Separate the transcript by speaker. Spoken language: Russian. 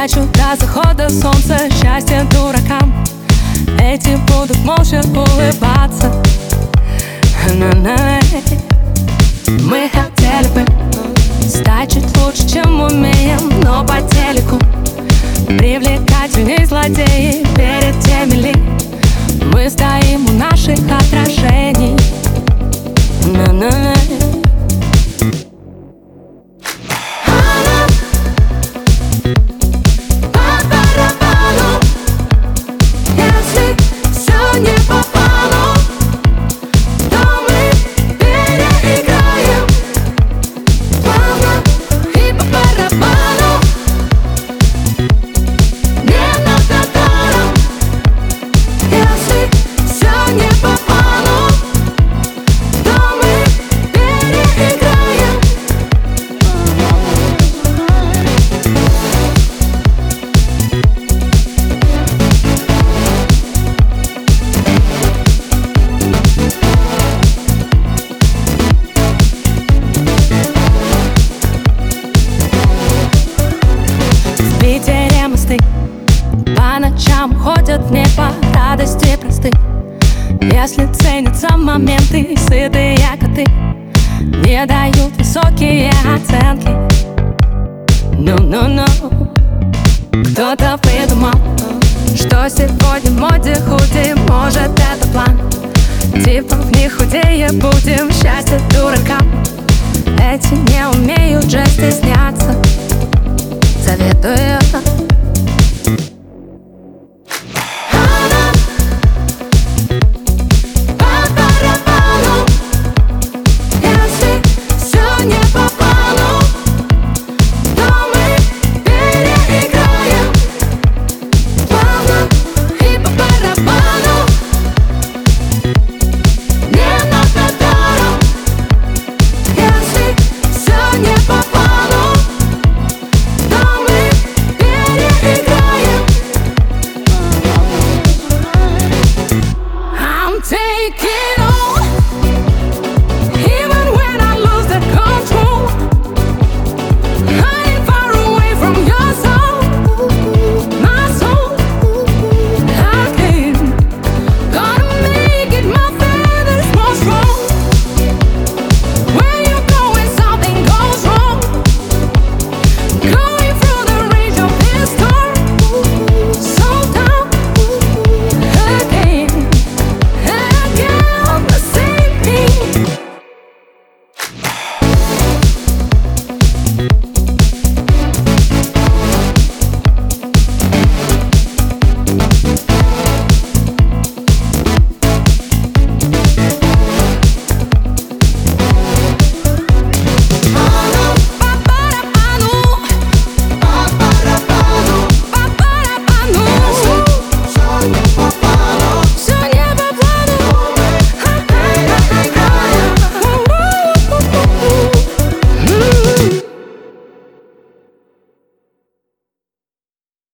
Speaker 1: Спрячу до захода солнца счастье дуракам. Эти будут молча улыбаться. Мы хотели бы стать чуть лучше, чем умеем, но по телеку привлекательней злодеи перед теми ли. Мы стоим у наших отражений. По ночам ходят не по радости просты. Если ценятся моменты, сытые коты не дают высокие оценки. Кто-то придумал, что сегодня в моде худи. Может, это план, типа не худее будем, счастье дуракам. Эти не умеют же стесняться. Советую